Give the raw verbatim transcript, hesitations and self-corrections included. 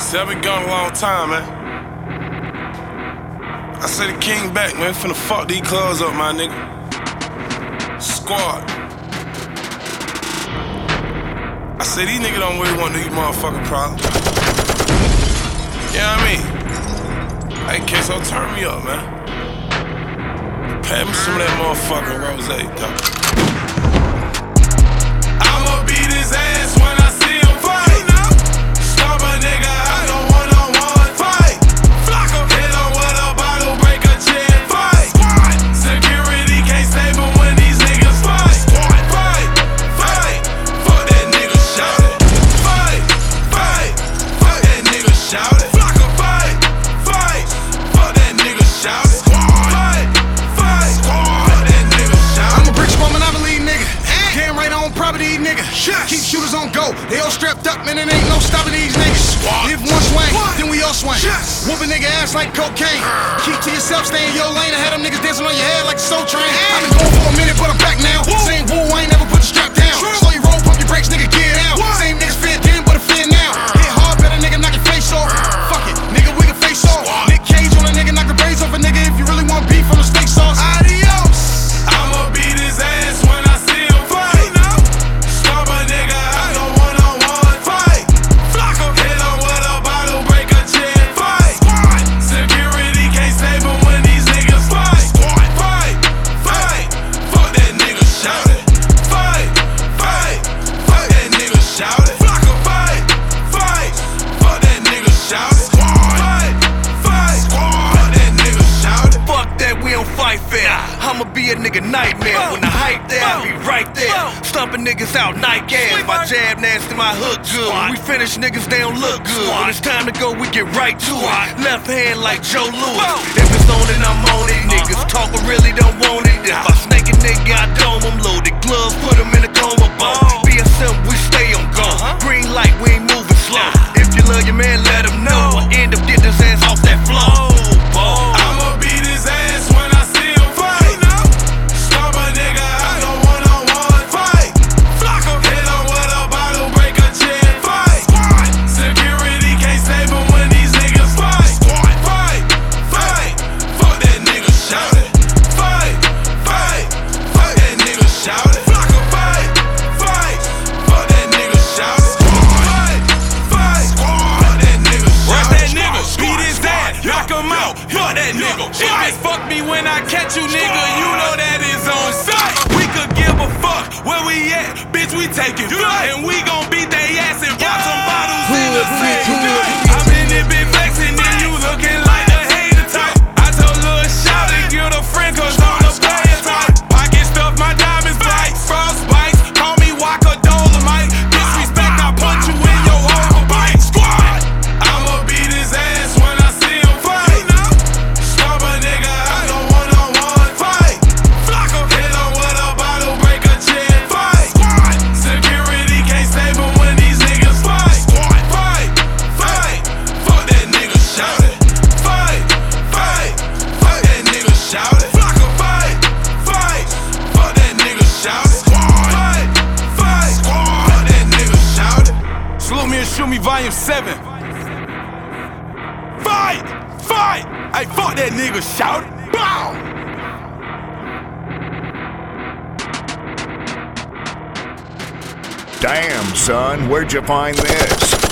See, I've been gone a long time, man. I say the king back, man. Finna fuck these clubs up, my nigga. Squad. I say these niggas don't really want these motherfucking problems. You know what I mean? Hey, Queso, turn me up, man. Pay me some of that motherfucking rosé, dog. I'ma beat his ass when I see him fight. Stop a nigga out of one-on-one fight. Hit him with a bottle, break a chair, fight. Security can't save him when these niggas fight. Fight, fight, fuck that nigga, shout it. Fight, fight, fuck that nigga, shout it. Fight, fight, fuck that nigga, shout it. Fight, fight, fuck that nigga, shout it. I'm a bricks woman, I'm a lead nigga. Damn right on property, nigga. Keep shooters on go. They all strapped up, man, and ain't no stopping these niggas. If one swing, then we all swing. Whoop a nigga ass like cocaine. Keep to yourself, stay in your lane. I had them niggas dancing on your head like a soul train. I've been going for a minute, but I'm back now. Same bull, I ain't never put the strap down. Slow your roll, pump your brakes, nigga, get out. Same niggas fear then, but a fear now. Hit hard, better nigga knock your face off. Fuck it, nigga, we can face off. Nick Cage on a nigga, knock the braids off a nigga. If you really want beef from the steak sauce. Adios. I'ma beat his ass when I see him fight. Stop a nigga out of one-on-one fight. Hit him with a bottle, break a chair, fight. Security can't save him when these niggas fight. Fight, fight, fuck that nigga, shout it. Fight, fight, fuck that nigga, shout it. Fight, fight, fuck that nigga, shout it. Fight, fight, fuck that nigga, shout it. Fuck that, we don't fight fair. I'ma be a nigga nightmare. When the hype there, I be right there. Stumping niggas out night gas. My jab nasty, my hook good. When we finish niggas, they don't look good. When it's time to go, we get right to it. Left hand like Joe Louis. If it's on it, I'm on it. Niggas talk but really don't want it. If I snake a nigga, I dome him. Loaded gloves, put him in a coma bone. B S M, we stay on go. Green light, we ain't moving slow. If you love your man, let him know. I end up getting his ass off that floor. I'ma beat his ass when I see him fight. Stop a nigga out of one-on-one fight. Hit him with a bottle, break a chair, fight. Security can't save him when these niggas fight. Fight, fight, fuck that nigga, shout it. Fight, fight, fuck that nigga, shout it. Fight, fight, fuck that nigga, shout it. Fight, fight, fuck that nigga, shout it. Rush that nigga, beat his ass, knock him out, fuck that nigga. If it's fuck me when I catch you, nigga, you know that is on sight. We could give a fuck where we at, bitch, we taking flight. And we gon' beat they ass and pop some bottles in the same night. I'm in it, been flexing, and you looking like a hater type. I told Lil' Shout to get a friend, cause I'm the player type. Pocket stuff, my diamonds bright, frostbite. Call me Waka Dolomite. Disrespect, I punch you in your overbite. Squad! I'ma beat his ass when I see him fight. Stop a nigga out of one-on-one fight. Hit him with a bottle, break a chair, fight. Security can't save him when these niggas fight. Fight, fight, fuck that nigga, shout it. Fight, fight, fuck that nigga, shout it. Fight, fight, fuck that nigga, shout it. Fight, fight, fuck that nigga, shout it. Salute me and shoot me, volume seven. Fight! Fight! Hey, fuck that nigga, shout it. Bow! Damn, son, where'd you find this?